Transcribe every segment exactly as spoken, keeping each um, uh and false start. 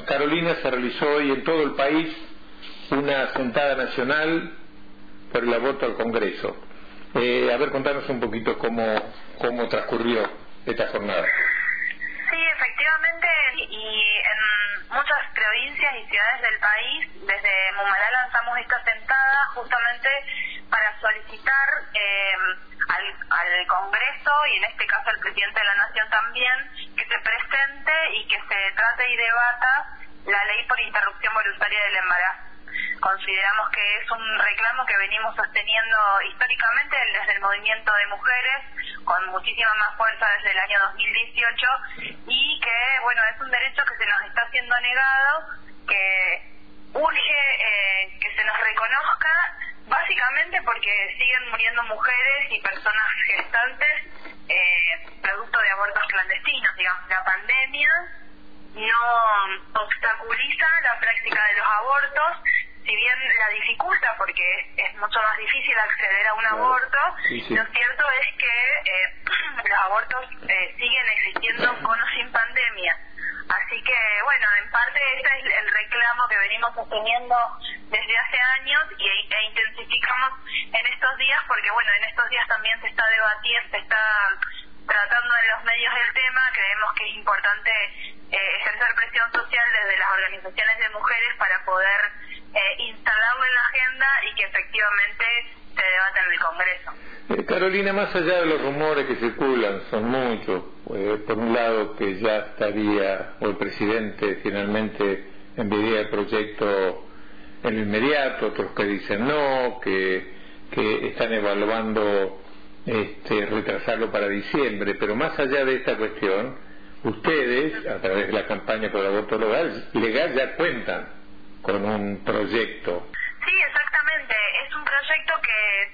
Carolina, se realizó hoy en todo el país una sentada nacional por el aborto al Congreso. Eh, a ver, contanos un poquito cómo, cómo transcurrió esta jornada. Sí, efectivamente, y en muchas provincias y ciudades del país, desde Mumalá lanzamos esta sentada justamente para solicitar eh, al, al Congreso, y en este caso al presidente de la Nación también, que se presente y que se trate y debata la ley por interrupción voluntaria del embarazo. Consideramos que es un reclamo que venimos sosteniendo históricamente desde el movimiento de mujeres, con muchísima más fuerza desde el año dos mil dieciocho, y que, bueno, es un derecho que se nos está siendo negado, que urge eh, que se nos reconozca, básicamente porque siguen muriendo mujeres y personas gestantes eh, producto de abortos clandestinos. Digamos, la pandemia no obstaculiza la práctica de los abortos, si bien la dificulta porque es, es mucho más difícil acceder a un aborto, sí, sí. Lo cierto es que eh, los abortos eh, siguen existiendo con o sin pandemia. Así que, bueno, en parte este es el reclamo que venimos sosteniendo desde hace años y, e intensificamos en estos días porque, bueno, en estos días también se está debatiendo, se está tratando en los medios del tema. Creemos que es importante eh, ejercer presión social desde las organizaciones de mujeres para poder eh, instalarlo en la agenda y que efectivamente se debata en el Congreso. Eh, Carolina, más allá de los rumores que circulan, son muchos, eh, por un lado que ya estaría, o el presidente finalmente enviaría el proyecto en lo inmediato, otros que dicen no, que, que están evaluando este, retrasarlo para diciembre, pero más allá de esta cuestión, ustedes, a través de la campaña por el aborto legal, legal ya cuentan con un proyecto. Sí, exactamente. Es un proyecto que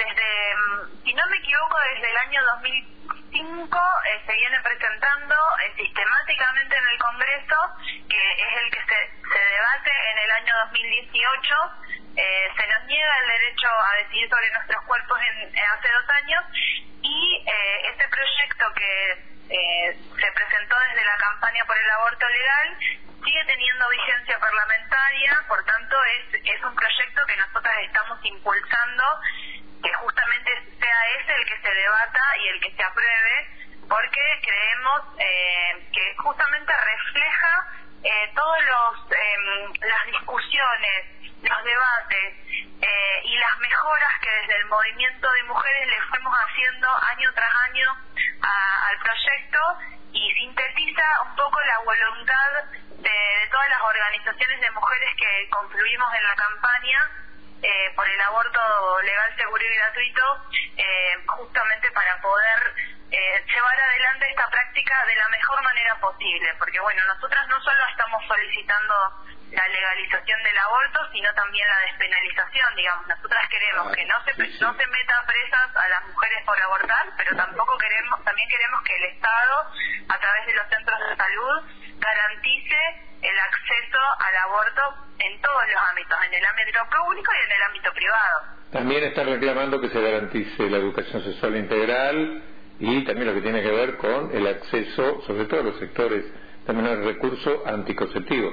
desde, si no me equivoco, desde el año dos mil cinco eh, se viene presentando eh, sistemáticamente en el Congreso, que es el que se, se debate en el año dos mil dieciocho. Eh, se nos niega el derecho a decidir sobre nuestros cuerpos en, en hace dos años y eh, este proyecto que eh, se presentó desde la campaña por el aborto legal sigue teniendo vigencia parlamentaria, por tanto es, es un proyecto que nosotras estamos impulsando, que justamente sea ese el que se debata y el que se apruebe, porque creemos eh, que justamente refleja eh, todos los eh, las discusiones, los debates eh, y las mejoras que desde el movimiento de mujeres le fuimos haciendo año tras año a, al proyecto, y sintetiza un poco la voluntad de, de todas las organizaciones de mujeres que confluimos en la campaña eh, por el aborto legal, seguro y gratuito, eh, justamente para poder eh, llevar adelante esta práctica de la mejor manera posible, porque bueno, nosotras no solo estamos solicitando la legalización del aborto, sino también la despenalización. Digamos, nosotras queremos que no se sí, sí. no se meta presas a las mujeres por abortar, pero tampoco queremos, también queremos que el Estado, a través de los centros de salud, garantice el acceso al aborto en todos los ámbitos, en el ámbito público y en el ámbito privado. También están reclamando que se garantice la educación sexual integral y también lo que tiene que ver con el acceso, sobre todo a los sectores de menores recursos, anticonceptivos.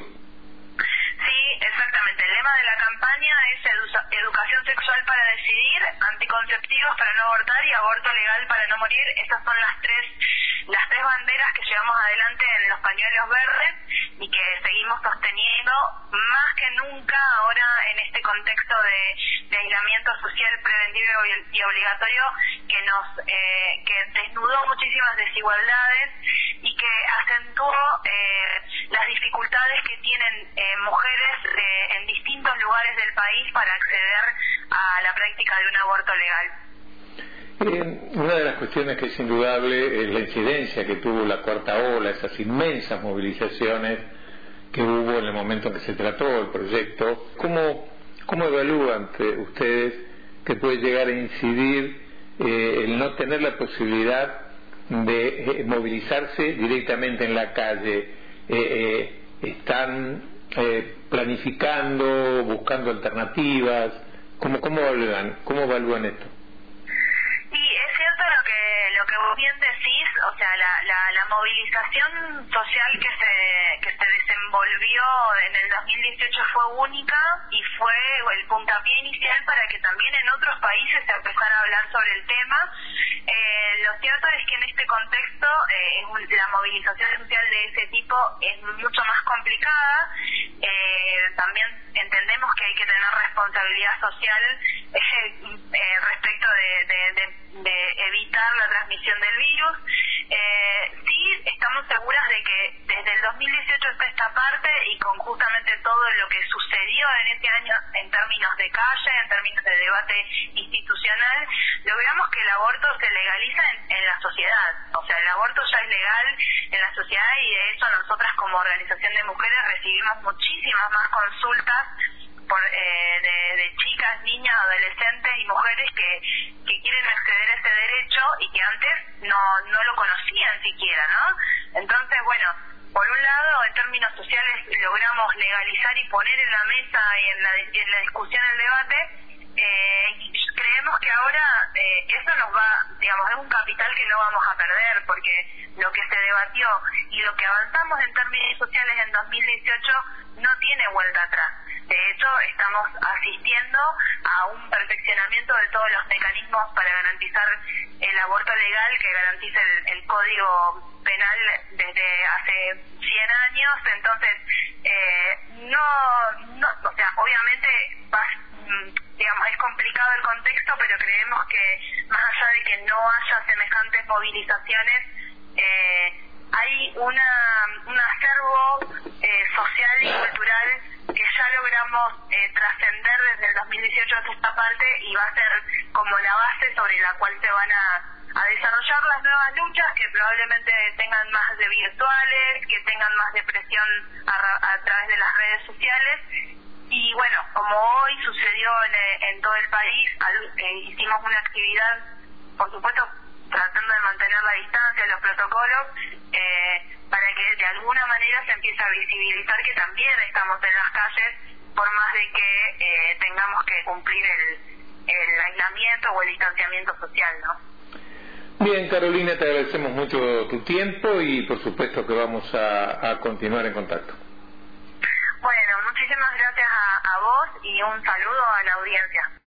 Sí, exactamente. El lema de la campaña es edu- educación sexual para decidir, anticonceptivos para no abortar y aborto legal para no morir. Estas son las tres las tres banderas que llevamos adelante en los pañuelos verdes y que seguimos sosteniendo más que nunca ahora en este contexto de, de aislamiento social preventivo y obligatorio que nos eh, que desnudó muchísimas desigualdades y que acentuó eh, las dificultades que tienen eh, mujeres eh, en distintos lugares del país para acceder a la práctica de un aborto legal. Eh, una de las cuestiones que es indudable es la incidencia que tuvo la cuarta ola, esas inmensas movilizaciones que hubo en el momento en que se trató el proyecto. ¿Cómo, cómo evalúan ustedes que puede llegar a incidir eh, el no tener la posibilidad de eh, movilizarse directamente en la calle? Eh, eh, ¿Están eh, planificando, buscando alternativas? ¿Cómo, cómo evalúan, cómo evalúan esto? Lo que vos bien decís, o sea, la, la, la movilización social que se que se desenvolvió volvió en el dos mil dieciocho fue única y fue el puntapié inicial para que también en otros países se empezara a hablar sobre el tema. Eh, lo cierto es que en este contexto eh, la movilización social de ese tipo es mucho más complicada. Eh, también entendemos que hay que tener responsabilidad social eh, eh, respecto de, de, de, de evitar la transmisión del virus. Eh, sí, estamos seguras de que desde el dos mil dieciocho hasta esta parte y con justamente todo lo que sucedió en este año en términos de calle, en términos de debate institucional, logramos que el aborto se legaliza en, en la sociedad. O sea, el aborto ya es legal en la sociedad y de eso nosotras como organización de mujeres recibimos muchísimas más consultas por, eh, de, de chicas, niñas, adolescentes y mujeres que, que quieren acceder a ese derecho y que antes no, no lo conocían siquiera, ¿no? Entonces, bueno, por un lado, en términos sociales logramos legalizar y poner en la mesa y en la, en la discusión, el debate. Eh, y creemos que ahora eh, eso nos va, digamos, es un capital que no vamos a perder, porque lo que se debatió y lo que avanzamos en términos sociales en dos mil dieciocho no tiene vuelta atrás. De hecho, estamos asistiendo a un perfeccionamiento de todos los mecanismos para garantizar el aborto legal, que garantice el, el Código Penal desde hace cien años. Entonces, eh, no, no, o sea, obviamente va, digamos, es complicado el contexto, pero creemos que más allá de que no haya semejantes movilizaciones, eh, hay una un acervo eh, social y cultural que ya logramos eh, trascender desde el dos mil dieciocho hasta esta parte y va a ser como la base sobre la cual se van a, a desarrollar las nuevas luchas, que probablemente tengan más de virtuales, que tengan más de presión a, a través de las redes sociales. Y bueno, como hoy sucedió en, en todo el país, al, eh, hicimos una actividad, por supuesto, tratando de mantener la distancia, los protocolos, eh, para que de alguna manera se empiece a visibilizar que también estamos en las calles, por más de que eh, tengamos que cumplir el, el aislamiento o el distanciamiento social, ¿no? Bien, Carolina, te agradecemos mucho tu tiempo y por supuesto que vamos a, a continuar en contacto. Bueno, muchísimas gracias a, a vos y un saludo a la audiencia.